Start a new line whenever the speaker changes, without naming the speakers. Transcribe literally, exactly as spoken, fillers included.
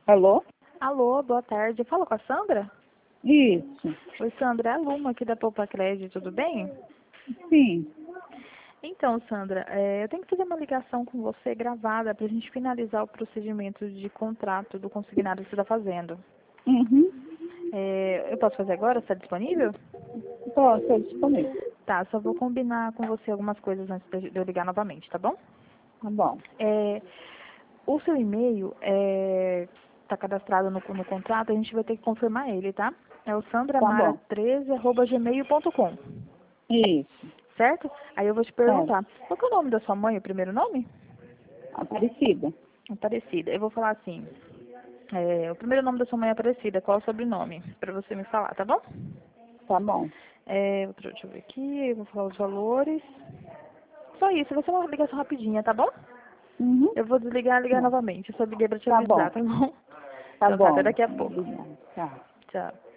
Alô?
Alô, boa tarde. Fala com a Sandra?
Isso.
Oi, Sandra, é a Luma aqui da Poupa Crédito, tudo bem?
Sim.
Então, Sandra, é, eu tenho que fazer uma ligação com você gravada para a gente finalizar o procedimento de contrato do consignado que você está fazendo.
Uhum.
É, eu posso fazer agora? Está disponível?
Tô, tô disponível.
Tá, só vou combinar com você algumas coisas antes de eu ligar novamente, tá bom?
Tá bom.
É, o seu e-mail está cadastrado no, no contrato, a gente vai ter que confirmar ele, tá? É o
Tá
sandramara
bom.
treze arroba gmail ponto com,
Isso.
certo? Aí eu vou te
Certo.
perguntar, qual que é o nome da sua mãe, o primeiro nome?
Aparecida.
Aparecida. Eu vou falar assim, é, o primeiro nome da sua mãe é Aparecida, qual é o sobrenome? Para você me falar, tá bom?
Tá bom.
É, outra- deixa eu ver aqui, eu vou falar os valores. Só isso, vai ser uma ligação rapidinha, tá bom?
Uhum.
Eu vou desligar e ligar
Bom.
novamente. Eu só liguei pra te
Tá
avisar,
bom.
tá bom?
Tá
Então tá, até
bom.
daqui a pouco.
Obrigada. Tá.
Tchau.